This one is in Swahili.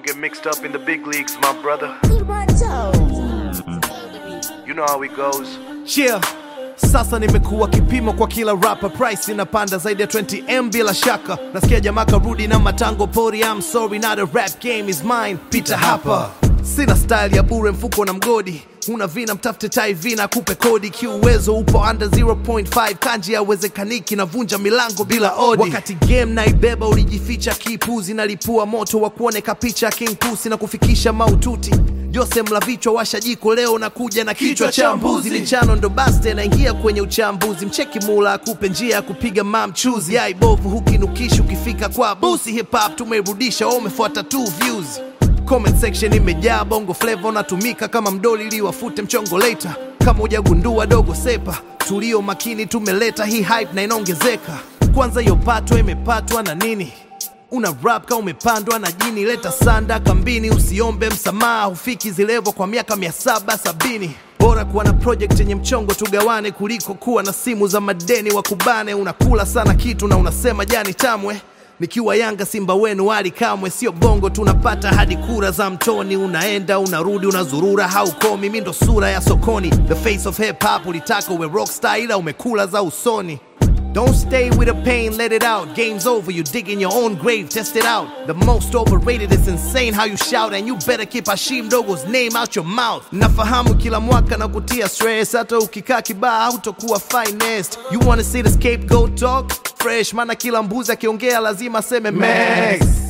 get mixed up in the big leagues, my brother. You know how it goes. Yeah. Sasa nimekuwa kipimo kwa kila rapper, price inapanda zaidi ya 20M bila shaka. Nasikia jamaa karudi na matango pori, I'm sorry not a rap game is mine, Peter hapa. Sina style ya bure, mfuko na mgodi. Una vina mtafute tai vina kupe kodi. Kiuwezo upo under 0.5, kanji ya wezekaniki na vunja milango bila odi. Wakati game na ibeba ulijificha kipuzi, nalipua moto wa kuoneka picha King Pussy na kufikisha maututi. Jose Mlavichwa washa jiko leo na kuja na kichwa cha mbuzi. Lichano ndo baste na ingia kwenye uchambuzi. Mcheki mula akupe njia ya kupiga mamchuzi. Yai bovu hukinukishi ukifika kwa busi. Hip hop tumerudisha, umefuata 2 views. Comment section imejaa bongo flavor, natumika kama mdoli ili wafute mchongo later. Kama hujagundua dogo sepa, tulio makini tumeleta hii hype na inaongezeka. Kwanza hiyo patwa imepatwa na nini? Una rap ka umepandwa na jini, leta sanda kambini, usiombe msamaha, hufiki zilevo kwa miaka 770. Bora kuwa na project yenye mchongo tugawane kuliko kuwa na simu za madeni wakubane. Unakula sana kitu na unasema jani tamwe. Nikiwa Yanga Simba wenu wali kamwe, sio bongo tunapata hadi kura za mtoni. Unaenda unarudi unazurura haukomi, mimi ndo sura ya sokoni. The face of hip hop, ulitaka uwe rockstar ila umekula za usoni. Don't stay with the pain, let it out. Game's over, you dig in your own grave, test it out. The most overrated, it's insane how you shout. And you better keep Hashim Dogo's name out your mouth. Nafahamu kila mwaka na kutia stress, hata ukikaa kibaa hautokuwa finest. You wanna see the scapegoat talk? Fresh, mana kila mbuzi akiongea lazima seme Max.